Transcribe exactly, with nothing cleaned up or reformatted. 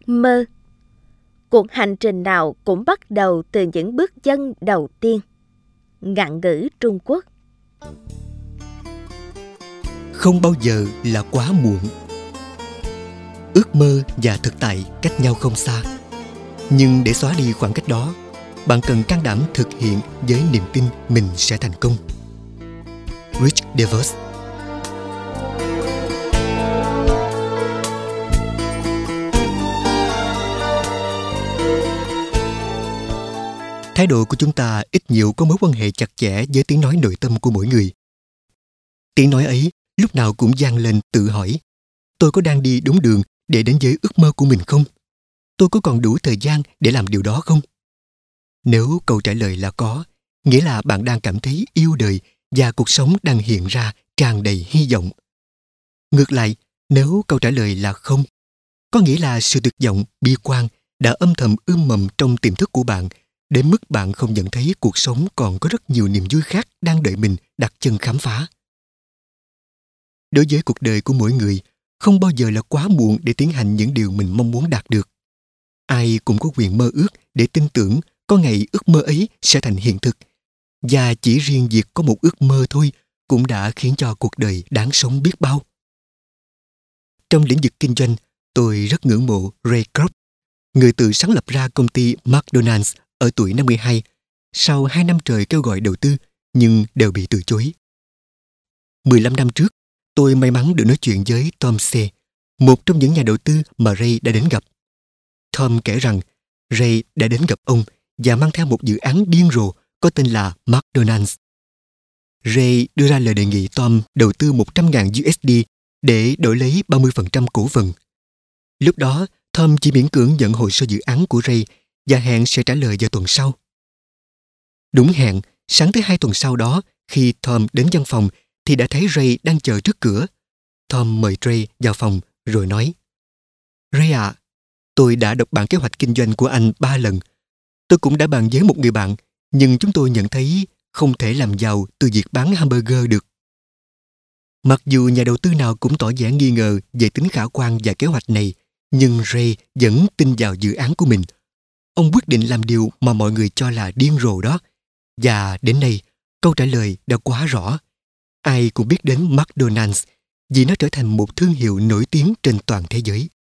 Mơ. Cuộc hành trình nào cũng bắt đầu từ những bước chân đầu tiên. Ngạn ngữ Trung Quốc. Không bao giờ là quá muộn. Ước mơ và thực tại cách nhau không xa. Nhưng để xóa đi khoảng cách đó, bạn cần can đảm thực hiện với niềm tin mình sẽ thành công. Rich DeVos. Thái độ của chúng ta ít nhiều có mối quan hệ chặt chẽ với tiếng nói nội tâm của mỗi người. Tiếng nói ấy lúc nào cũng vang lên tự hỏi: tôi có đang đi đúng đường để đến với ước mơ của mình không? Tôi có còn đủ thời gian để làm điều đó không? Nếu câu trả lời là có, nghĩa là bạn đang cảm thấy yêu đời và cuộc sống đang hiện ra tràn đầy hy vọng. Ngược lại, nếu câu trả lời là không, có nghĩa là sự tuyệt vọng, bi quan đã âm thầm ươm mầm trong tiềm thức của bạn đến mức bạn không nhận thấy cuộc sống còn có rất nhiều niềm vui khác đang đợi mình đặt chân khám phá. Đối với cuộc đời của mỗi người, không bao giờ là quá muộn để tiến hành những điều mình mong muốn đạt được. Ai cũng có quyền mơ ước để tin tưởng có ngày ước mơ ấy sẽ thành hiện thực. Và chỉ riêng việc có một ước mơ thôi cũng đã khiến cho cuộc đời đáng sống biết bao. Trong lĩnh vực kinh doanh, tôi rất ngưỡng mộ Ray Kroc, người tự sáng lập ra công ty McDonald's ở tuổi năm mươi hai, sau hai năm trời kêu gọi đầu tư nhưng đều bị từ chối. mười lăm năm trước, tôi may mắn được nói chuyện với Tom C., một trong những nhà đầu tư mà Ray đã đến gặp. Tom kể rằng Ray đã đến gặp ông và mang theo một dự án điên rồ có tên là McDonald's. Ray đưa ra lời đề nghị Tom đầu tư một trăm nghìn đô la để đổi lấy ba mươi phần trăm cổ phần. Lúc đó, Tom chỉ miễn cưỡng nhận hồ sơ dự án của Ray và hẹn sẽ trả lời vào tuần sau. Đúng hẹn, sáng thứ hai tuần sau đó, khi Tom đến văn phòng thì đã thấy Ray đang chờ trước cửa. Tom mời Ray vào phòng rồi nói: Ray ạ, à, tôi đã đọc bản kế hoạch kinh doanh của anh ba lần. Tôi cũng đã bàn với một người bạn, nhưng chúng tôi nhận thấy không thể làm giàu từ việc bán hamburger được. Mặc dù nhà đầu tư nào cũng tỏ vẻ nghi ngờ về tính khả quan và kế hoạch này, nhưng Ray vẫn tin vào dự án của mình. Ông quyết định làm điều mà mọi người cho là điên rồ đó. Và đến nay, câu trả lời đã quá rõ. Ai cũng biết đến McDonald's vì nó trở thành một thương hiệu nổi tiếng trên toàn thế giới.